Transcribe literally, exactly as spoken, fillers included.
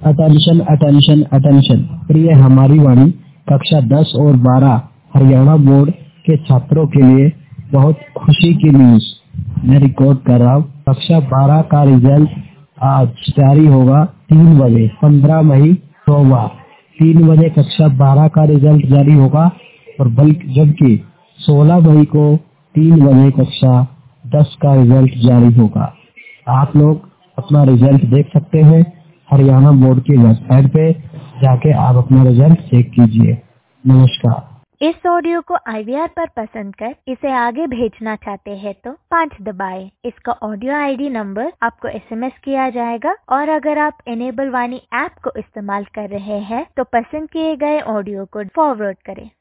Attention attention attention. प्रिय हमारी वाणी कक्षा दस और बारह हरियाणा बोर्ड के छात्रों के लिए बहुत खुशी की न्यूज मैं रिकॉर्ड कर रहा हूँ। कक्षा बारह का रिजल्ट आज जारी होगा तीन बजे पंद्रह मई सोमवार तीन बजे कक्षा बारह का रिजल्ट जारी होगा और बल्कि जबकि सोलह मई को तीन बजे कक्षा दस का रिजल्ट जारी होगा। आप लोग अपना रिजल्ट देख सकते हैं हरियाणा बोर्ड की वेबसाइट पे जाके आप अपना रिजल्ट चेक कीजिए। नमस्कार। इस ऑडियो को आई वी आर पर पसंद कर इसे आगे भेजना चाहते हैं तो पाँच दबाएं। इसका ऑडियो आई डी नंबर आपको एस एम एस किया जाएगा और अगर आप इनेबल वाणी ऐप को इस्तेमाल कर रहे हैं तो पसंद किए गए ऑडियो को फॉरवर्ड करें।